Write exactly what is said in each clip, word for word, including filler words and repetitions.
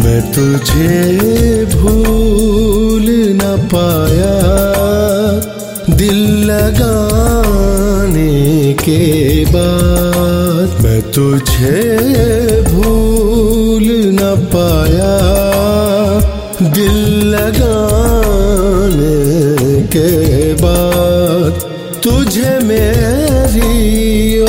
मैं तुझे भूल न पाया दिल लगाने के बाद। मैं तुझे भूल न पाया दिल लगाने के बाद। तुझे मेरी ओ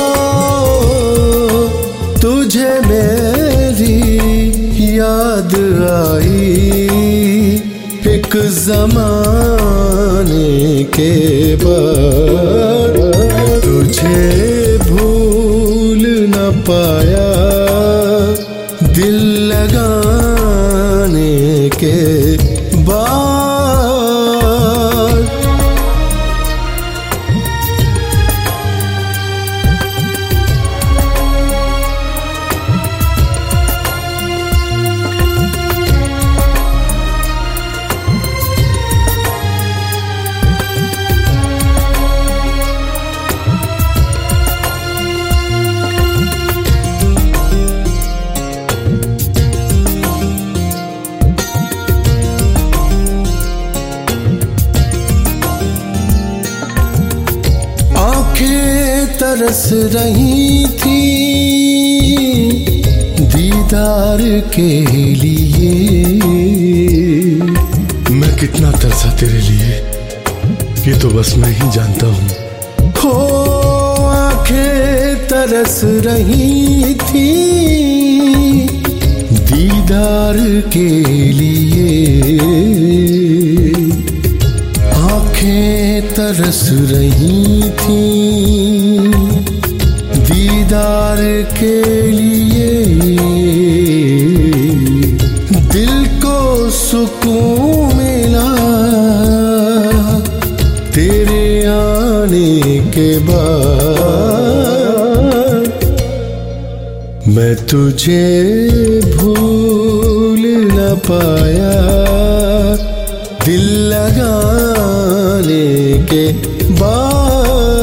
तुझे मेरी याद आई एक ज़माने के बाद। तुझे भूल न पाया दिल लगाने के बाद। तरस रही थी दीदार के लिए। मैं कितना तरसा तेरे लिए ये तो बस मैं ही जानता हूँ। हो आंखें तरस रही थी दीदार के लिए। आंखें तरस रही थी दीदार के लिए। दिल को सुकून मिला तेरे आने के बाद। मैं तुझे भूल न पाया दिल लगाने के बाद।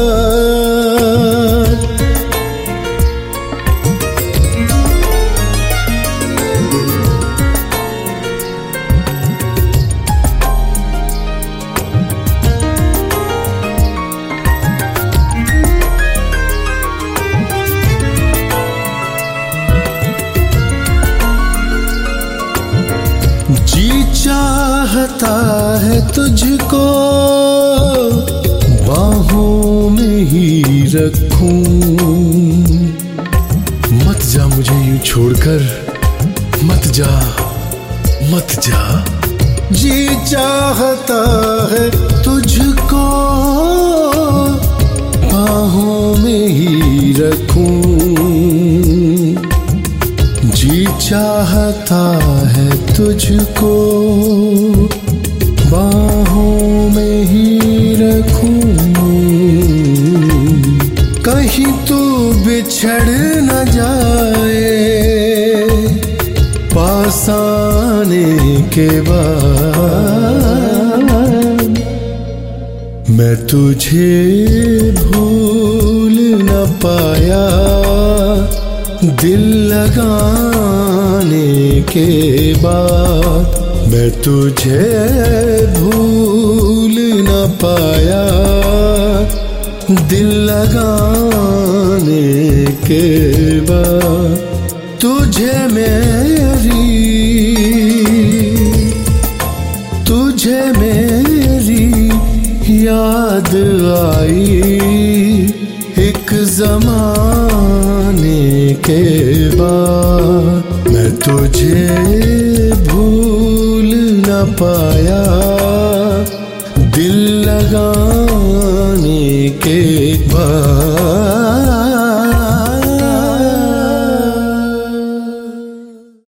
जी चाहता है तुझको बाहों में ही रखूं। मत जा मुझे यूं छोड़कर, मत जा मत जा। जी चाहता है तुझको बाहों में ही रखूं। जी चाहता है तुझको बाहों में ही रखूं। कहीं तू बिछड़ न जाए पास आने के बाद। मैं तुझे भूल न पाया दिल लगाने के बाद। मैं तुझे भूल न पाया दिल लगाने के बाद। तुझे मेरी तुझे मेरी याद आई एक ज़माने के बाद। मैं तुझे भूल न पाया